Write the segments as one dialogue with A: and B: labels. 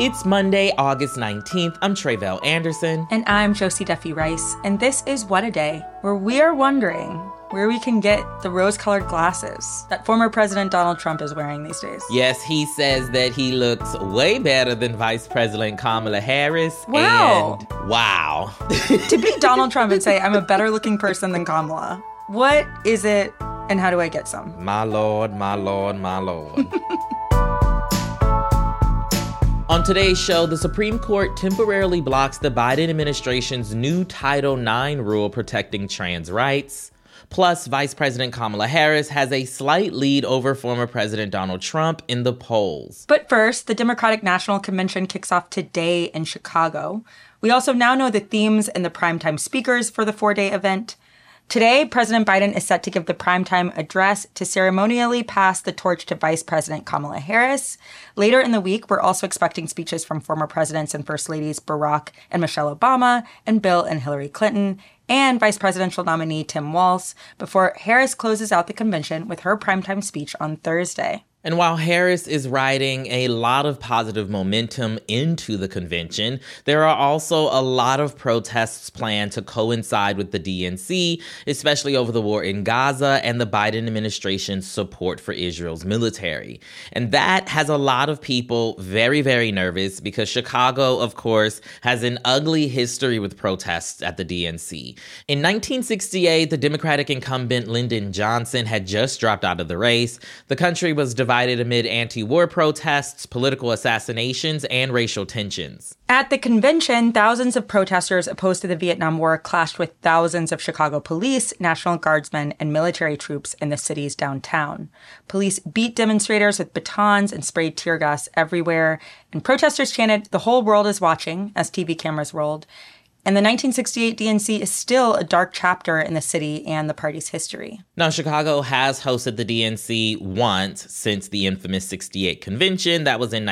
A: It's Monday, August 19th. I'm Tre'vell Anderson.
B: And I'm Josie Duffy Rice. And this is What a Day, where we are wondering where we can get the rose-colored glasses that former President Donald Trump is wearing these days.
A: Yes, he says that he looks way better than Vice President Kamala Harris.
B: Wow.
A: And wow.
B: To beat Donald Trump and say, I'm a better-looking person than Kamala, what is it and how do I get some?
A: My Lord, my Lord, my Lord. On today's show, the Supreme Court temporarily blocks the Biden administration's new Title IX rule protecting trans rights. Plus, Vice President Kamala Harris has a slight lead over former President Donald Trump in the polls.
B: But first, the Democratic National Convention kicks off today in Chicago. We also now know the themes and the primetime speakers for the four-day event. Today, President Biden is set to give the primetime address to ceremonially pass the torch to Vice President Kamala Harris. Later in the week, we're also expecting speeches from former presidents and First Ladies Barack and Michelle Obama and Bill and Hillary Clinton and Vice Presidential nominee Tim Walz before Harris closes out the convention with her primetime speech on Thursday.
A: And while Harris is riding a lot of positive momentum into the convention, there are also a lot of protests planned to coincide with the DNC, especially over the war in Gaza and the Biden administration's support for Israel's military. And that has a lot of people very, very nervous because Chicago, of course, has an ugly history with protests at the DNC. In 1968, the Democratic incumbent Lyndon Johnson had just dropped out of the race. The country was divided amid anti-war protests, political assassinations, and racial tensions.
B: At the convention, thousands of protesters opposed to the Vietnam War clashed with thousands of Chicago police, National Guardsmen, and military troops in the city's downtown. Police beat demonstrators with batons and sprayed tear gas everywhere, and protesters chanted, "The whole world is watching," as TV cameras rolled. And the 1968 DNC is still a dark chapter in the city and the party's history.
A: Now, Chicago has hosted the DNC once since the infamous 68 convention. That was in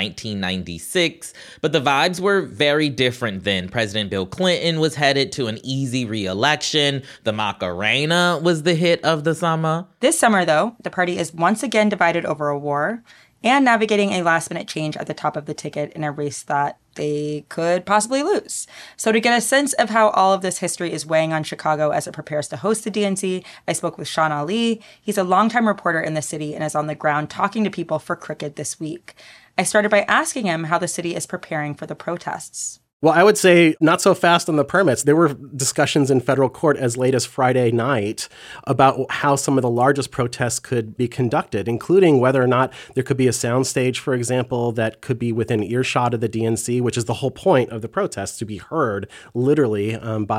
A: 1996. But the vibes were very different then. President Bill Clinton was headed to an easy re-election. The Macarena was the hit of the summer.
B: This summer, though, the party is once again divided over a war and navigating a last-minute change at the top of the ticket in a race that they could possibly lose. So to get a sense of how all of this history is weighing on Chicago as it prepares to host the DNC, I spoke with Sean Ali. He's a longtime reporter in the city and is on the ground talking to people for Crooked this week. I started by asking him how the city is preparing for the protests.
C: Well, I would say not so fast on the permits. There were discussions in federal court as late as Friday night about how some of the largest protests could be conducted, including whether or not there could be a soundstage, for example, that could be within earshot of the DNC, which is the whole point of the protests, to be heard literally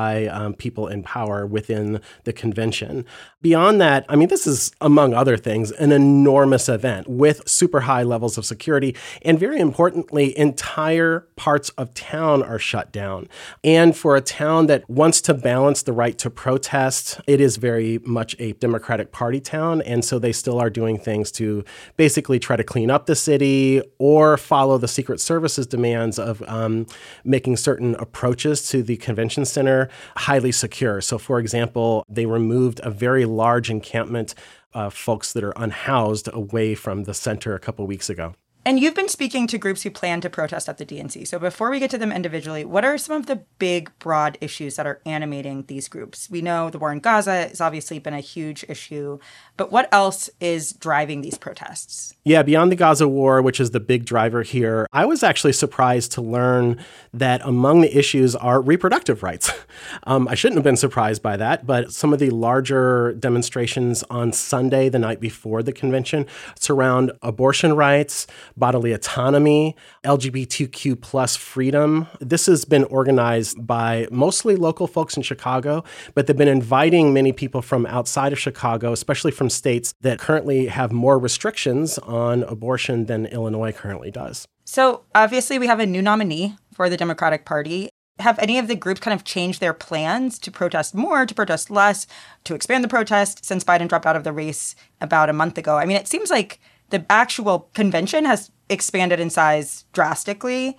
C: by people in power within the convention. Beyond that, I mean, this is, among other things, an enormous event with super high levels of security. And very importantly, entire parts of town are shut down. And for a town that wants to balance the right to protest, it is very much a Democratic Party town. And so they still are doing things to basically try to clean up the city or follow the Secret Service's demands of making certain approaches to the convention center highly secure. So, for example, they removed a very large encampment of folks that are unhoused away from the center a couple weeks ago.
B: And you've been speaking to groups who plan to protest at the DNC. So before we get to them individually, what are some of the big, broad issues that are animating these groups? We know the war in Gaza has obviously been a huge issue, but what else is driving these protests?
C: Yeah, beyond the Gaza war, which is the big driver here, I was actually surprised to learn that among the issues are reproductive rights. I shouldn't have been surprised by that, but some of the larger demonstrations on Sunday, the night before the convention, surround abortion rights, bodily autonomy, LGBTQ plus freedom. This has been organized by mostly local folks in Chicago, but they've been inviting many people from outside of Chicago, especially from states that currently have more restrictions on abortion than Illinois currently does.
B: So obviously we have a new nominee for the Democratic Party. Have any of the groups kind of changed their plans to protest more, to protest less, to expand the protest since Biden dropped out of the race about a month ago? I mean, it seems like the actual convention has expanded in size drastically.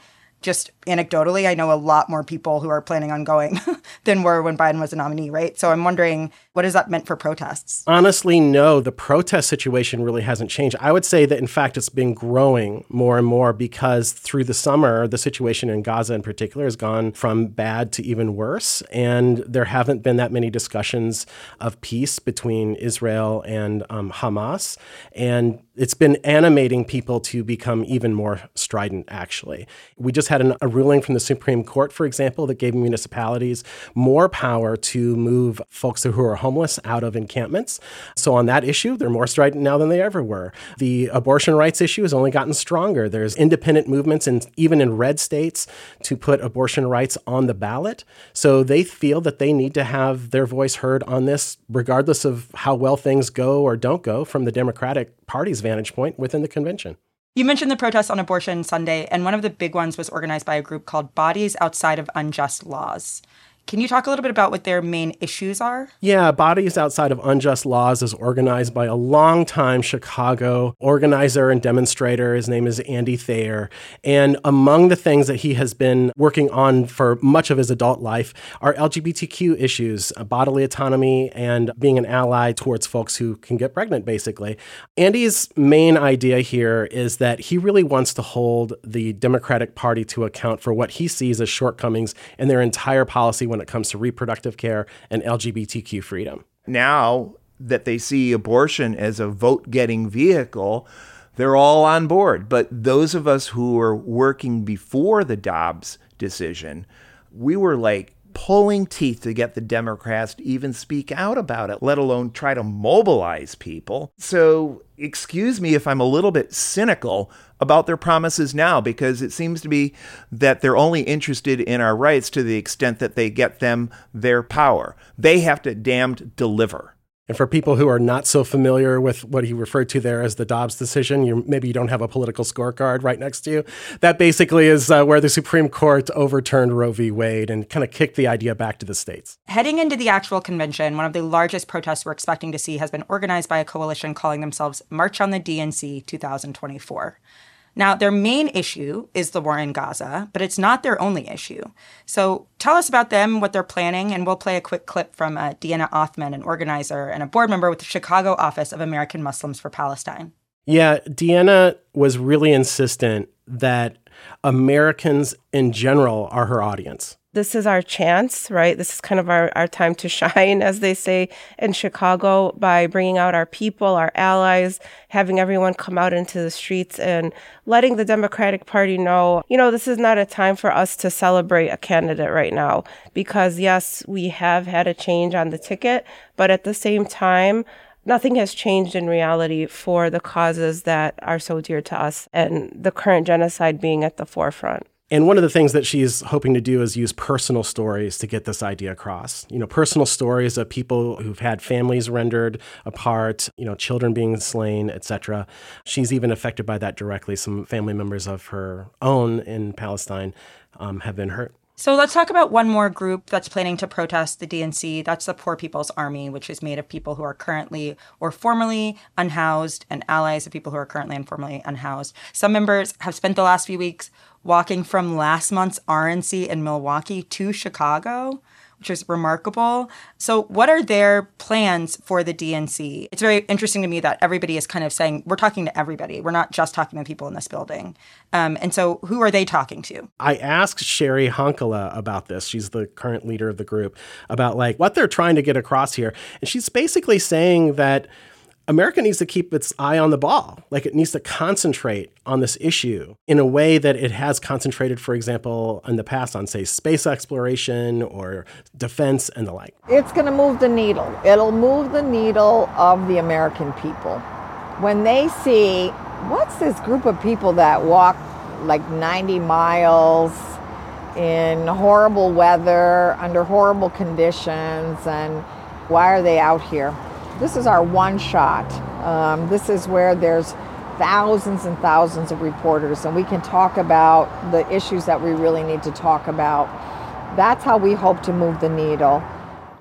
B: Just anecdotally, I know a lot more people who are planning on going than were when Biden was a nominee, right? So I'm wondering, what has that meant for protests?
C: Honestly, no, the protest situation really hasn't changed. I would say that, in fact, it's been growing more and more because through the summer, the situation in Gaza in particular has gone from bad to even worse. And there haven't been that many discussions of peace between Israel and Hamas. And it's been animating people to become even more strident, actually. We just had a ruling from the Supreme Court, for example, that gave municipalities more power to move folks who are homeless out of encampments. So on that issue, they're more strident now than they ever were. The abortion rights issue has only gotten stronger. There's independent movements, even in red states, to put abortion rights on the ballot. So they feel that they need to have their voice heard on this, regardless of how well things go or don't go from the Democratic Party's vantage point within the convention.
B: You mentioned the protests on abortion Sunday, and one of the big ones was organized by a group called Bodies Outside of Unjust Laws. Can you talk a little bit about what their main issues are?
C: Yeah, Bodies Outside of Unjust Laws is organized by a longtime Chicago organizer and demonstrator. His name is Andy Thayer. And among the things that he has been working on for much of his adult life are LGBTQ issues, bodily autonomy, and being an ally towards folks who can get pregnant, basically. Andy's main idea here is that he really wants to hold the Democratic Party to account for what he sees as shortcomings in their entire policy when it comes to reproductive care and LGBTQ freedom.
D: Now that they see abortion as a vote-getting vehicle, they're all on board. But those of us who were working before the Dobbs decision, we were like pulling teeth to get the Democrats to even speak out about it, let alone try to mobilize people. So excuse me if I'm a little bit cynical about their promises now, because it seems to be that they're only interested in our rights to the extent that they get them their power. They have to damned deliver.
C: And for people who are not so familiar with what he referred to there as the Dobbs decision, maybe you don't have a political scorecard right next to you. That basically is where the Supreme Court overturned Roe v. Wade and kind of kicked the idea back to the states.
B: Heading into the actual convention, one of the largest protests we're expecting to see has been organized by a coalition calling themselves March on the DNC 2024. Now, their main issue is the war in Gaza, but it's not their only issue. So tell us about them, what they're planning, and we'll play a quick clip from Deanna Othman, an organizer and a board member with the Chicago office of American Muslims for Palestine.
C: Yeah, Deanna was really insistent that Americans in general are her audience.
E: This is our chance, right? This is kind of our time to shine, as they say in Chicago, by bringing out our people, our allies, having everyone come out into the streets and letting the Democratic Party know, this is not a time for us to celebrate a candidate right now. Because yes, we have had a change on the ticket, but at the same time, nothing has changed in reality for the causes that are so dear to us, and the current genocide being at the forefront.
C: And one of the things that she's hoping to do is use personal stories to get this idea across. Personal stories of people who've had families rendered apart, children being slain, etc. She's even affected by that directly. Some family members of her own in Palestine have been hurt.
B: So let's talk about one more group that's planning to protest the DNC. That's the Poor People's Army, which is made of people who are currently or formerly unhoused and allies of people who are currently and formerly unhoused. Some members have spent the last few weeks walking from last month's RNC in Milwaukee to Chicago, which is remarkable. So what are their plans for the DNC? It's very interesting to me that everybody is kind of saying, we're talking to everybody. We're not just talking to people in this building. And so who are they talking to?
C: I asked Sherry Honkala about this. She's the current leader of the group, about what they're trying to get across here. And she's basically saying that America needs to keep its eye on the ball. It needs to concentrate on this issue in a way that it has concentrated, for example, in the past on, say, space exploration or defense and the like.
F: It's going to move the needle. It'll move the needle of the American people. When they see, what's this group of people that walk 90 miles in horrible weather, under horrible conditions, and why are they out here? This is our one shot. This is where there's thousands and thousands of reporters, and we can talk about the issues that we really need to talk about. That's how we hope to move the needle.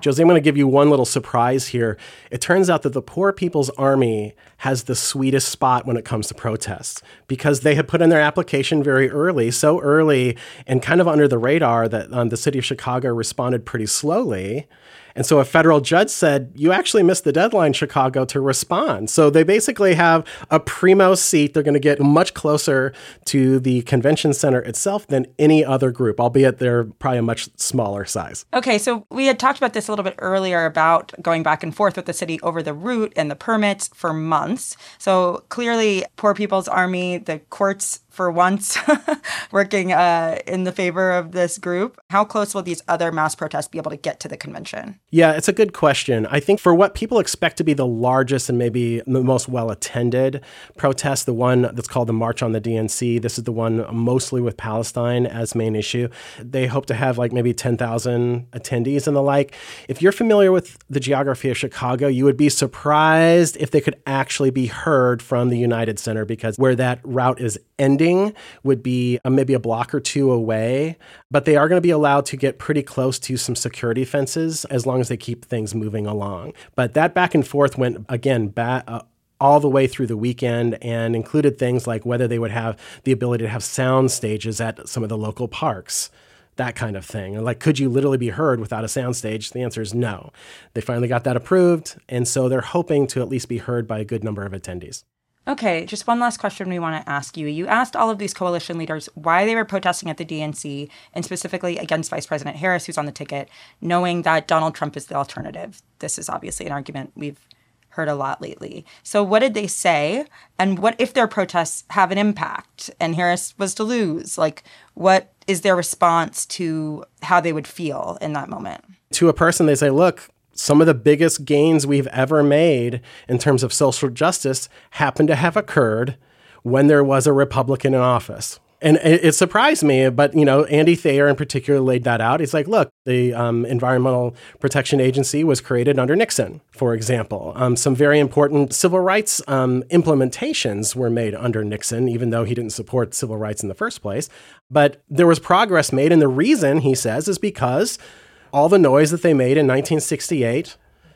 C: Josie, I'm going to give you one little surprise here. It turns out that the Poor People's Army has the sweetest spot when it comes to protests because they had put in their application very early, so early and kind of under the radar that the city of Chicago responded pretty slowly. And so a federal judge said, you actually missed the deadline, Chicago, to respond. So they basically have a primo seat. They're going to get much closer to the convention center itself than any other group, albeit they're probably a much smaller size.
B: Okay, so we had talked about this a little bit earlier about going back and forth with the city over the route and the permits for months. So clearly, Poor People's Army, the courts for once working in the favor of this group. How close will these other mass protests be able to get to the convention?
C: Yeah, it's a good question. I think for what people expect to be the largest and maybe the most well-attended protest, the one that's called the March on the DNC, this is the one mostly with Palestine as main issue. They hope to have like maybe 10,000 attendees and the like. If you're familiar with the geography of Chicago, you would be surprised if they could actually be heard from the United Center, because where that route is ending would be maybe a block or two away, but they are going to be allowed to get pretty close to some security fences as long as they keep things moving along. But that back and forth went, again, all the way through the weekend and included things like whether they would have the ability to have sound stages at some of the local parks, that kind of thing. Like, could you literally be heard without a sound stage? The answer is no. They finally got that approved, and so they're hoping to at least be heard by a good number of attendees.
B: Okay, just one last question we want to ask you. You asked all of these coalition leaders why they were protesting at the DNC, and specifically against Vice President Harris, who's on the ticket, knowing that Donald Trump is the alternative. This is obviously an argument we've heard a lot lately. So what did they say? And what if their protests have an impact and Harris was to lose? Like, what is their response to how they would feel in that moment?
C: To a person, they say, look, some of the biggest gains we've ever made in terms of social justice happen to have occurred when there was a Republican in office. And it surprised me, but, Andy Thayer in particular laid that out. He's like, look, the Environmental Protection Agency was created under Nixon, for example. Some very important civil rights implementations were made under Nixon, even though he didn't support civil rights in the first place. But there was progress made. And the reason, he says, is because all the noise that they made in 1968,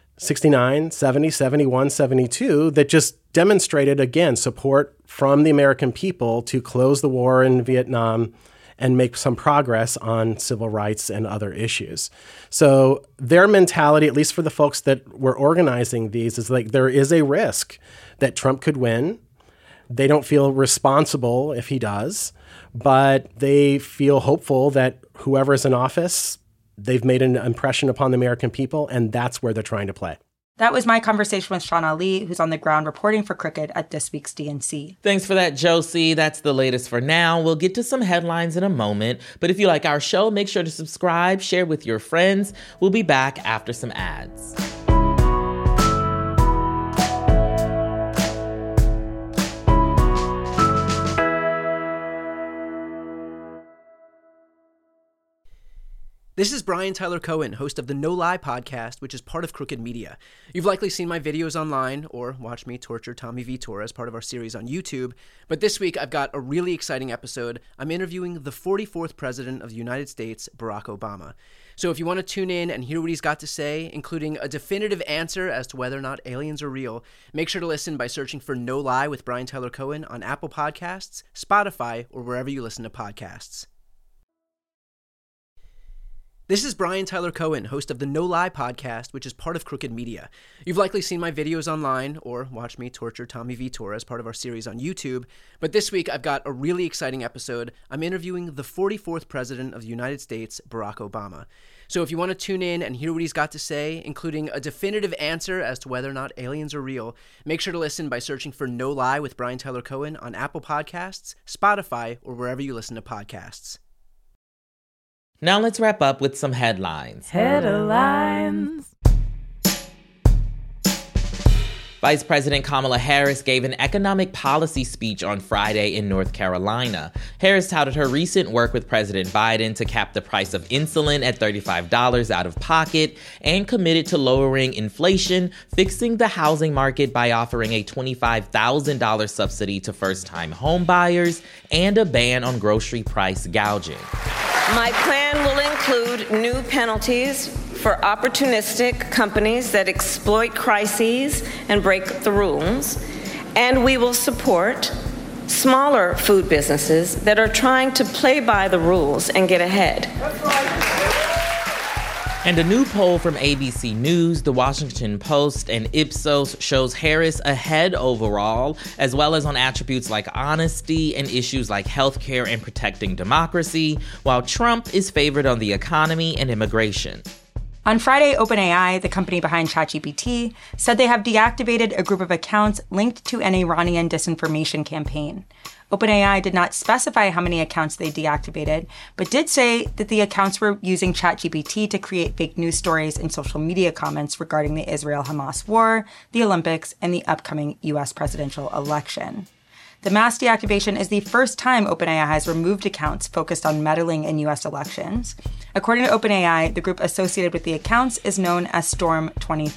C: 69, 70, 71, 72, that just demonstrated, again, support from the American people to close the war in Vietnam and make some progress on civil rights and other issues. So their mentality, at least for the folks that were organizing these, is like there is a risk that Trump could win. They don't feel responsible if he does, but they feel hopeful that whoever is in office, they've made an impression upon the American people, and that's where they're trying to play.
B: That was my conversation with Sean Ali, who's on the ground reporting for Crooked at this week's DNC.
A: Thanks for that, Josie. That's the latest for now. We'll get to some headlines in a moment. But if you like our show, make sure to subscribe, share with your friends. We'll be back after some ads.
G: This is Brian Tyler Cohen, host of the No Lie podcast, which is part of Crooked Media. You've likely seen my videos online or watched me torture Tommy Vitor as part of our series on YouTube. But this week, I've got a really exciting episode. I'm interviewing the 44th President of the United States, Barack Obama. So if you want to tune in and hear what he's got to say, including a definitive answer as to whether or not aliens are real, make sure to listen by searching for No Lie with Brian Tyler Cohen on Apple Podcasts, Spotify, or wherever you listen to podcasts. This is Brian Tyler Cohen, host of the No Lie podcast, which is part of Crooked Media. You've likely seen my videos online or watched me torture Tommy Vitor as part of our series on YouTube. But this week, I've got a really exciting episode. I'm interviewing the 44th President of the United States, Barack Obama. So if you want to tune in and hear what he's got to say, including a definitive answer as to whether or not aliens are real, make sure to listen by searching for No Lie with Brian Tyler Cohen on Apple Podcasts, Spotify, or wherever you listen to podcasts.
A: Now let's wrap up with some headlines.
H: Headlines.
A: Vice President Kamala Harris gave an economic policy speech on Friday in North Carolina. Harris touted her recent work with President Biden to cap the price of insulin at $35 out of pocket and committed to lowering inflation, fixing the housing market by offering a $25,000 subsidy to first-time home buyers, and a ban on grocery price gouging.
I: My plan will include new penalties for opportunistic companies that exploit crises and break the rules, and we will support smaller food businesses that are trying to play by the rules and get ahead.
A: And a new poll from ABC News, The Washington Post, and Ipsos shows Harris ahead overall, as well as on attributes like honesty and issues like healthcare and protecting democracy, while Trump is favored on the economy and immigration.
B: On Friday, OpenAI, the company behind ChatGPT, said they have deactivated a group of accounts linked to an Iranian disinformation campaign. OpenAI did not specify how many accounts they deactivated, but did say that the accounts were using ChatGPT to create fake news stories and social media comments regarding the Israel-Hamas war, the Olympics, and the upcoming U.S. presidential election. The mass deactivation is the first time OpenAI has removed accounts focused on meddling in U.S. elections. According to OpenAI, the group associated with the accounts is known as Storm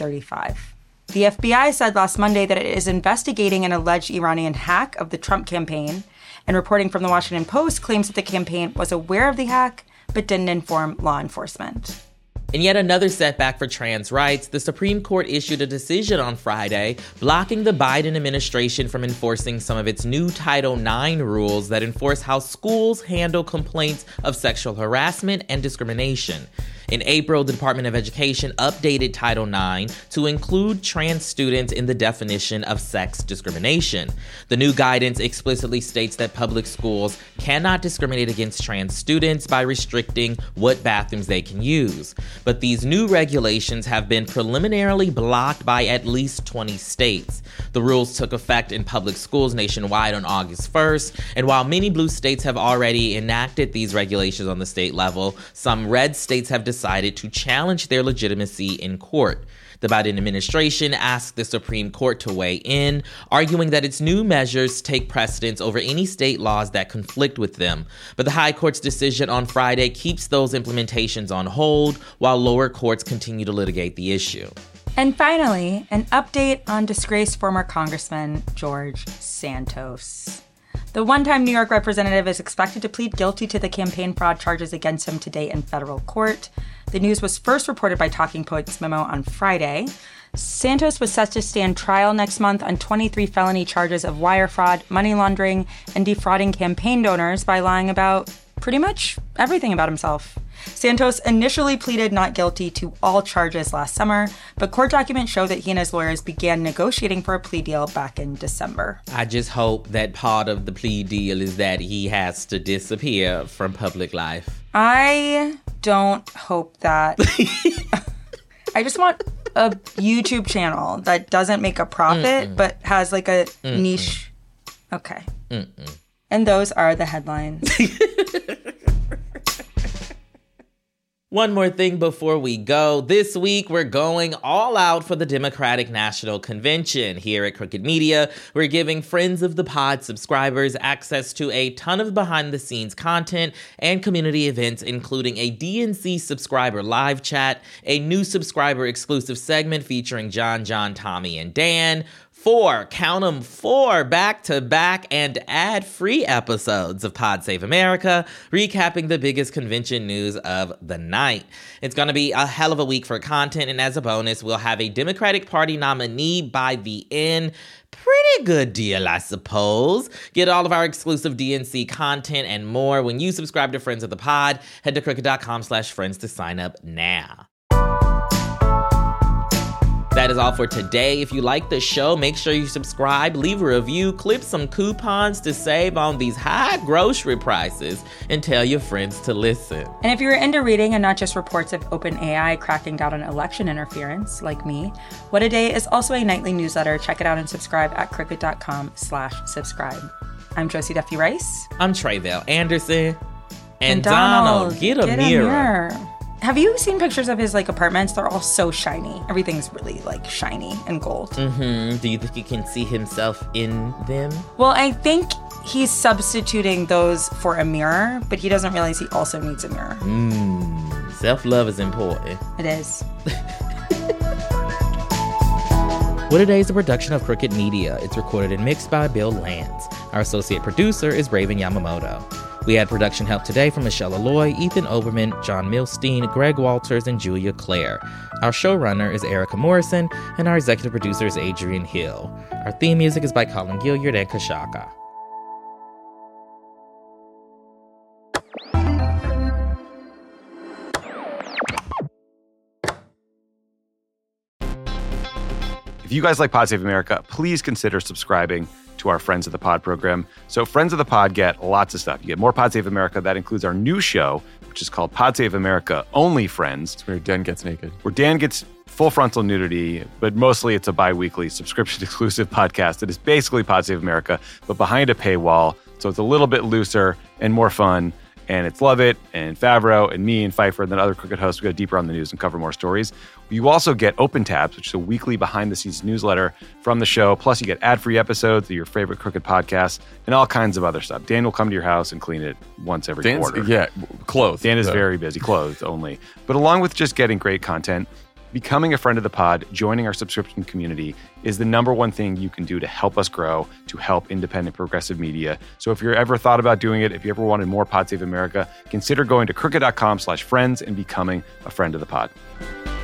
B: 2035. The FBI said last Monday that it is investigating an alleged Iranian hack of the Trump campaign, and reporting from the Washington Post claims that the campaign was aware of the hack but didn't inform law enforcement.
A: In yet another setback for trans rights, the Supreme Court issued a decision on Friday blocking the Biden administration from enforcing some of its new Title IX rules that enforce how schools handle complaints of sexual harassment and discrimination. In April, the Department of Education updated Title IX to include trans students in the definition of sex discrimination. The new guidance explicitly states that public schools cannot discriminate against trans students by restricting what bathrooms they can use. But these new regulations have been preliminarily blocked by at least 20 states. The rules took effect in public schools nationwide on August 1st, and while many blue states have already enacted these regulations on the state level, some red states have decided to challenge their legitimacy in court. The Biden administration asked the Supreme Court to weigh in, arguing that its new measures take precedence over any state laws that conflict with them. But the High Court's decision on Friday keeps those implementations on hold while lower courts continue to litigate the issue.
B: And finally, an update on disgraced former Congressman George Santos. The one-time New York representative is expected to plead guilty to the campaign fraud charges against him today in federal court. The news was first reported by Talking Points Memo on Friday. Santos was set to stand trial next month on 23 felony charges of wire fraud, money laundering, and defrauding campaign donors by lying about pretty much everything about himself. Santos initially pleaded not guilty to all charges last summer, but court documents show that he and his lawyers began negotiating for a plea deal back in December.
A: I just hope that part of the plea deal is that he has to disappear from public life.
B: I don't hope that. I just want a YouTube channel that doesn't make a profit, but has like a niche. Okay. And those are the headlines.
A: One more thing before we go. This week, we're going all out for the Democratic National Convention. Here at Crooked Media, we're giving Friends of the Pod subscribers access to a ton of behind-the-scenes content and community events, including a DNC subscriber live chat, a new subscriber-exclusive segment featuring John, Tommy, and Dan, 4 back-to-back and ad-free episodes of Pod Save America, recapping the biggest convention news of the night. It's going to be a hell of a week for content, and as a bonus, we'll have a Democratic Party nominee by the end. Pretty good deal, I suppose. Get all of our exclusive DNC content and more when you subscribe to Friends of the Pod. Head to crooked.com/friends to sign up now. That is all for today. If you like the show, make sure you subscribe, leave a review, clip some coupons to save on these high grocery prices, and tell your friends to listen.
B: And if you're into reading and not just reports of OpenAI cracking down on election interference, like me, What a Day is also a nightly newsletter. Check it out and subscribe at crooked.com/subscribe. I'm Josie Duffy Rice.
A: I'm Tre'vell Anderson. And Donald, get a mirror.
B: Have you seen pictures of his apartments? They're all so shiny. Everything's really shiny and gold.
A: Do you think he can see himself in them?
B: Well, I think he's substituting those for a mirror, but he doesn't realize he also needs a mirror.
A: Self-love is important.
B: It is.
A: What a Day is a production of Crooked Media. It's recorded and mixed by Bill Lance. Our associate producer is Raven Yamamoto. We had production help today from Michelle Alloy, Ethan Oberman, John Milstein, Greg Walters, and Julia Clare. Our showrunner is Erica Morrison, and our executive producer is Adrian Hill. Our theme music is by Colin Gilliard and Kashaka.
J: If you guys like Pod Save America, please consider subscribing to our Friends of the Pod program. So Friends of the Pod get lots of stuff. You get more Pod Save America. That includes our new show, which is called Pod Save America Only Friends.
K: It's where Dan gets naked.
J: Where Dan gets full frontal nudity, but mostly it's a bi-weekly subscription-exclusive podcast that is basically Pod Save America, but behind a paywall. So it's a little bit looser and more fun. And it's Lovett and Favreau and me and Pfeiffer and then other Crooked hosts. We go deeper on the news and cover more stories. You also get Open Tabs, which is a weekly behind-the-scenes newsletter from the show. Plus, you get ad-free episodes of your favorite Crooked podcasts and all kinds of other stuff. Dan will come to your house and clean it once every quarter.
K: Yeah, clothed.
J: Dan is very busy, clothed only. But along with just getting great content, becoming a friend of the pod, joining our subscription community is the number one thing you can do to help us grow, to help independent progressive media. So if you're ever thought about doing it, if you ever wanted more Pod Save America, consider going to crooked.com/friends and becoming a friend of the pod.